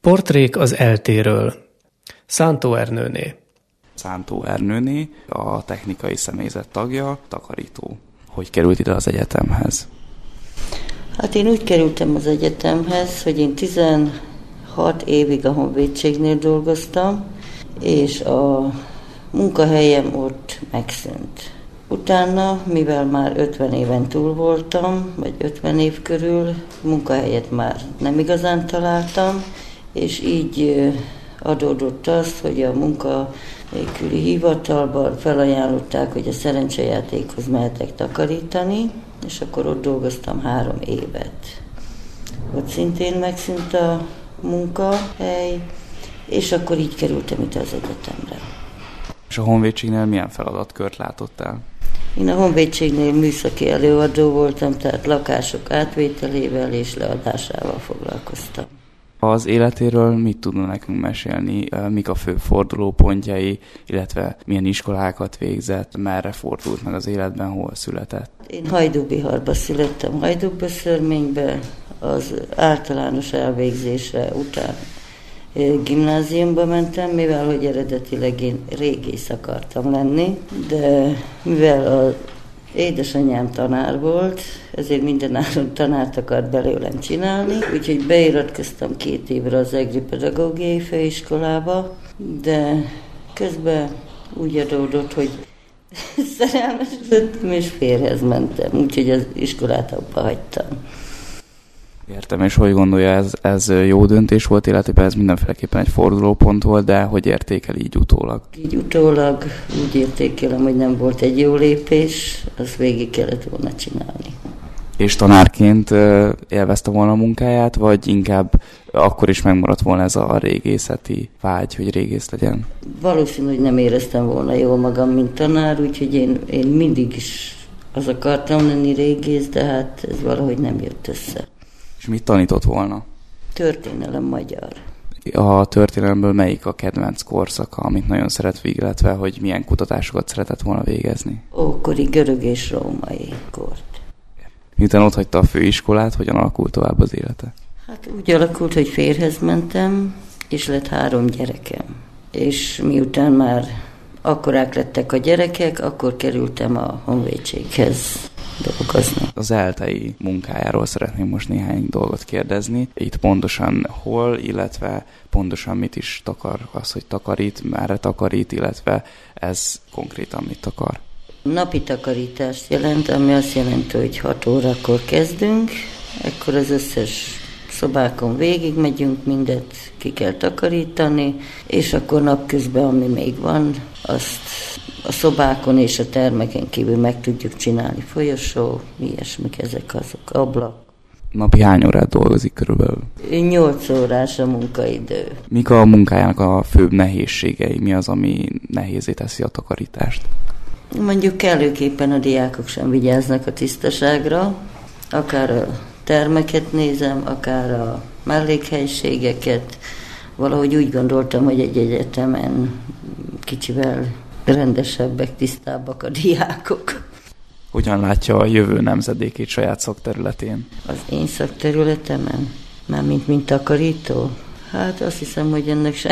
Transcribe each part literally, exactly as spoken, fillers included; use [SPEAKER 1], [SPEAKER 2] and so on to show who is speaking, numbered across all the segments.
[SPEAKER 1] Portrék az eltéről. Szántó Ernőné.
[SPEAKER 2] Szántó Ernőné, a technikai személyzet tagja, takarító. Hogy került ide az egyetemhez?
[SPEAKER 3] Hát én úgy kerültem az egyetemhez, hogy én tizenhat évig a Honvédségnél dolgoztam, és a munkahelyem ott megszűnt. Utána, mivel már ötven éven túl voltam, vagy ötven év körül, munkahelyet már nem igazán találtam, és így adódott az, hogy a munkanélküli hivatalban felajánlották, hogy a szerencsejátékhoz mehetek takarítani, és akkor ott dolgoztam három évet. Ott szintén megszűnt a munkahely, és akkor így kerültem itt az egyetemre.
[SPEAKER 2] És a Honvédségnél milyen feladatkört látott el?
[SPEAKER 3] Én a Honvédségnél műszaki előadó voltam, tehát lakások átvételével és leadásával foglalkoztam.
[SPEAKER 2] Az életéről mit tudna nekünk mesélni, mik a fő fordulópontjai, illetve milyen iskolákat végzett, merre fordult meg az életben, hol született?
[SPEAKER 3] Én Hajdúbiharba születtem, Hajdúböszörménybe, az általános elvégzésre után gimnáziumba mentem, mivel hogy eredetileg én régész akartam lenni, de mivel az édesanyám tanár volt, ezért mindenáron tanárt akart belőlem csinálni, úgyhogy beiratkoztam két évre az Egri Pedagógiai Főiskolába, de közben úgy adódott, hogy szerelmesültem és férjhez mentem, úgyhogy az iskolát abba hagytam.
[SPEAKER 2] Értem, és hogy gondolja, ez, ez jó döntés volt életében, ez mindenféleképpen egy fordulópont volt, de hogy értékel így utólag?
[SPEAKER 3] Így utólag úgy értékelem, hogy nem volt egy jó lépés, azt végig kellett volna csinálni.
[SPEAKER 2] És tanárként élvezte volna a munkáját, vagy inkább akkor is megmaradt volna ez a régészeti vágy, hogy régész legyen?
[SPEAKER 3] Valószínű, hogy nem éreztem volna jól magam, mint tanár, úgyhogy én, én mindig is az akartam lenni régész, de hát ez valahogy nem jött össze.
[SPEAKER 2] És mit tanított volna?
[SPEAKER 3] Történelem magyar.
[SPEAKER 2] A történelemből melyik a kedvenc korszaka, amit nagyon szeret végig, illetve hogy milyen kutatásokat szeretett volna végezni?
[SPEAKER 3] Ókori görög és római kort.
[SPEAKER 2] Miután ott hagyta a főiskolát, hogyan alakult tovább az élete?
[SPEAKER 3] Hát úgy alakult, hogy férjhez mentem, és lett három gyerekem. És miután már akkorák lettek a gyerekek, akkor kerültem a Honvédséghez dolgozni.
[SPEAKER 2] Az eltei munkájáról szeretném most néhány dolgot kérdezni. Itt pontosan hol, illetve pontosan mit is takar az, hogy takarít, merre takarít, illetve ez konkrétan mit takar?
[SPEAKER 3] Napi takarítást jelent, ami azt jelenti, hogy hat órakor kezdünk, ekkor az összes szobákon végig megyünk, mindet ki kell takarítani, és akkor napközben, ami még van, azt a szobákon és a termeken kívül meg tudjuk csinálni. Folyosó, ilyesmik ezek azok, ablak.
[SPEAKER 2] Napi hány órát dolgozik körülbelül?
[SPEAKER 3] Nyolc órás a munkaidő.
[SPEAKER 2] Mik a munkájának a főbb nehézségei? Mi az, ami nehézé teszi a takarítást?
[SPEAKER 3] Mondjuk kellőképpen a diákok sem vigyáznak a tisztaságra, akár a termeket nézem, akár a mellékhelyiségeket. Valahogy úgy gondoltam, hogy egy egyetemen kicsivel rendesebbek, tisztábbak a diákok.
[SPEAKER 2] Hogyan látja a jövő nemzedékét saját szakterületén?
[SPEAKER 3] Az én szakterületemen? Mármint mint takarító? Hát azt hiszem, hogy ennek sem,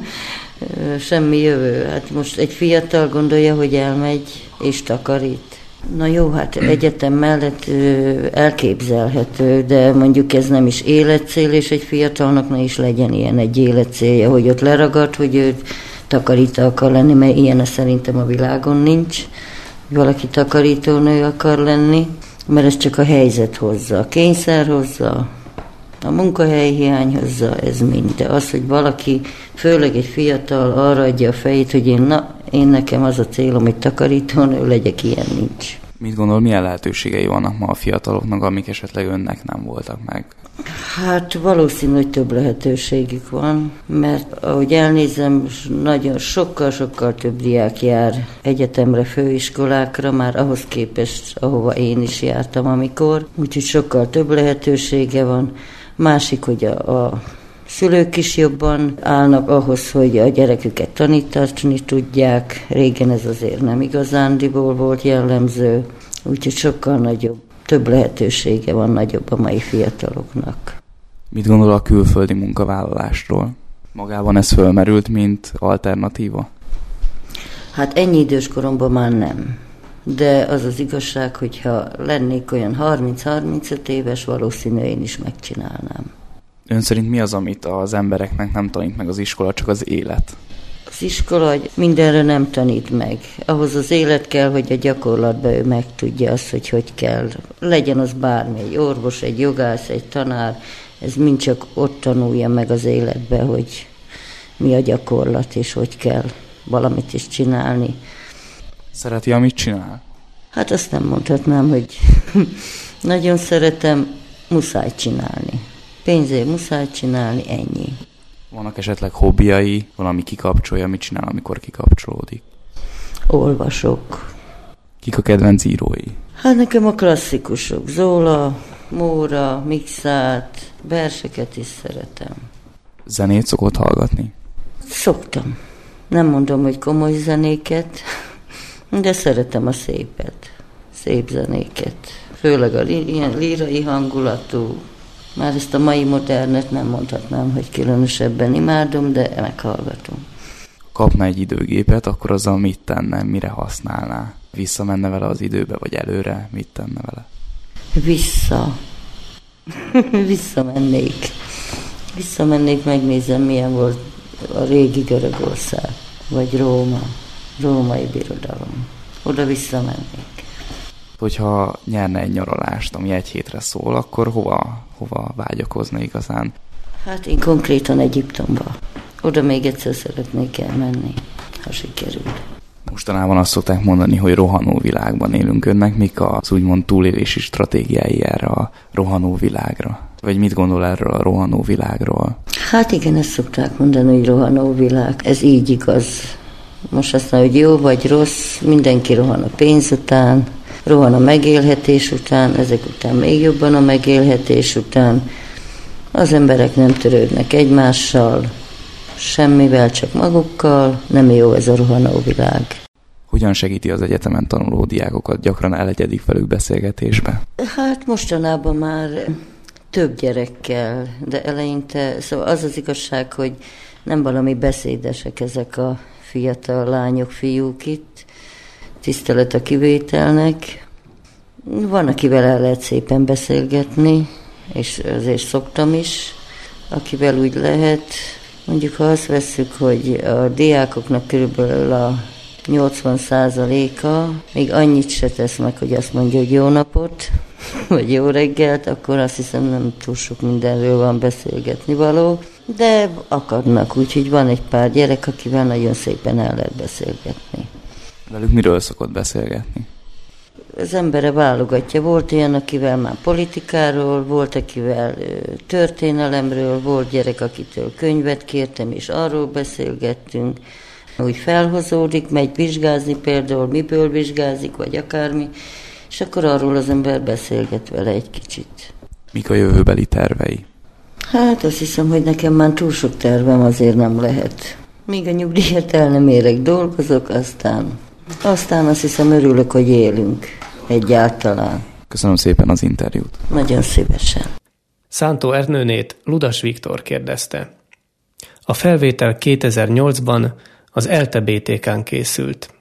[SPEAKER 3] semmi jövő. Hát most egy fiatal gondolja, hogy elmegy és takarít. Na jó, hát egyetem mellett elképzelhető, de mondjuk ez nem is életcél, és egy fiatalnak ne is legyen ilyen egy életcélja, hogy ott leragad, hogy ő takarító akar lenni, mert ilyen szerintem a világon nincs. Valaki takarítónő akar lenni, mert ez csak a helyzet hozza, a kényszer hozza, a munkahely hiány hozza, ez mind. De az, hogy valaki, főleg egy fiatal arra adja a fejét, hogy én, na, én nekem az a célom, hogy takarítónő legyek, ilyen nincs.
[SPEAKER 2] Mit gondol, milyen lehetőségei vannak ma a fiataloknak, amik esetleg önnek nem voltak meg?
[SPEAKER 3] Hát valószínű, hogy több lehetőségük van, mert ahogy elnézem, nagyon sokkal-sokkal több diák jár egyetemre, főiskolákra, már ahhoz képest, ahova én is jártam amikor, úgyhogy sokkal több lehetősége van. Másik, hogy a, a szülők is jobban állnak ahhoz, hogy a gyereküket tanítani tudják. Régen ez azért nem igazándiból volt jellemző, úgyhogy sokkal nagyobb, több lehetősége van, nagyobb a mai fiataloknak.
[SPEAKER 2] Mit gondol a külföldi munkavállalásról? Magában ez fölmerült, mint alternatíva?
[SPEAKER 3] Hát ennyi idős koromban már nem. De az az igazság, hogyha lennék olyan harminc-harmincöt éves, valószínű én is megcsinálnám.
[SPEAKER 2] Ön szerint mi az, amit az embereknek nem tanít meg az iskola, csak az élet?
[SPEAKER 3] Az iskola mindenre nem tanít meg. Ahhoz az élet kell, hogy a gyakorlatban ő megtudja azt, hogy hogy kell. Legyen az bármi, egy orvos, egy jogász, egy tanár, ez mind csak ott tanulja meg az életbe, hogy mi a gyakorlat, és hogy kell valamit is csinálni.
[SPEAKER 2] Szereti, amit csinál?
[SPEAKER 3] Hát azt nem mondhatnám, hogy nagyon szeretem, muszáj csinálni. Pénzért muszáj csinálni, ennyi.
[SPEAKER 2] Vannak esetleg hobbiai, valami kikapcsolja, mit csinál, amikor kikapcsolódik?
[SPEAKER 3] Olvasok.
[SPEAKER 2] Kik a kedvenc írói?
[SPEAKER 3] Hát nekem a klasszikusok, Zola, Móra, Mixát, verseket is szeretem.
[SPEAKER 2] Zenét szokott hallgatni?
[SPEAKER 3] Szoktam. Nem mondom, hogy komoly zenéket, de szeretem a szépet, szép zenéket. Főleg a ilyen lírai hangulatú. Már ezt a mai modernet nem mondhatnám, hogy különösebben imádom, de meghallgatom.
[SPEAKER 2] Kapna egy időgépet, akkor azzal mit tenne, mire használná? Visszamenne vele az időbe, vagy előre? Mit tenne vele?
[SPEAKER 3] Vissza. Visszamennék. Visszamennék, megnézem, milyen volt a régi Görögország, vagy Róma, római birodalom. Oda visszamennék.
[SPEAKER 2] Hogyha nyerne egy nyaralást, ami egy hétre szól, akkor hova, hova vágyakozna igazán?
[SPEAKER 3] Hát én konkrétan Egyiptomba. Oda még egyszer szeretnék elmenni, ha sikerül.
[SPEAKER 2] Mostanában azt szokták mondani, hogy rohanó világban élünk. Önnek mik az úgymond túlélési stratégiái erre a rohanó világra? Vagy mit gondol erről a rohanó világról?
[SPEAKER 3] Hát igen, ezt szokták mondani, hogy rohanó világ. Ez így igaz. Most azt mondja, hogy jó vagy rossz, mindenki rohan a pénz után, rohan a megélhetés után, ezek után még jobban a megélhetés után. Az emberek nem törődnek egymással, semmivel, csak magukkal. Nem jó ez a rohanó világ.
[SPEAKER 2] Hogyan segíti az egyetemen tanuló diákokat? Gyakran elegyedik velük beszélgetésbe?
[SPEAKER 3] Hát mostanában már több gyerekkel, de eleinte, szóval az az igazság, hogy nem valami beszédesek ezek a fiatal lányok, fiúk itt, tisztelet a kivételnek. Van, akivel el lehet szépen beszélgetni, és azért szoktam is, akivel úgy lehet. Mondjuk, ha azt vesszük, hogy a diákoknak körülbelül a nyolcvan százaléka még annyit se tesz meg, hogy azt mondja, hogy jó napot, vagy jó reggelt, akkor azt hiszem nem túl sok mindenről van beszélgetni való, de akadnak, úgyhogy van egy pár gyerek, akivel nagyon szépen el lehet beszélgetni.
[SPEAKER 2] Velük miről szokott beszélgetni?
[SPEAKER 3] Az embere válogatja. Volt olyan, akivel már politikáról, volt, akivel történelemről, volt gyerek, akitől könyvet kértem, és arról beszélgettünk. Úgy felhozódik, megy vizsgázni például, miből vizsgázik, vagy akármi, és akkor arról az ember beszélget vele egy kicsit.
[SPEAKER 2] Mik a jövőbeli tervei?
[SPEAKER 3] Hát azt hiszem, hogy nekem már túl sok tervem azért nem lehet. Míg a nyugdíjat el nem érek, dolgozok, aztán, aztán azt hiszem örülök, hogy élünk egyáltalán.
[SPEAKER 2] Köszönöm szépen az interjút.
[SPEAKER 3] Nagyon szívesen.
[SPEAKER 1] Szántó Ernőnét Ludas Viktor kérdezte. A felvétel kétezer-nyolcban az ELTE bé té kán készült.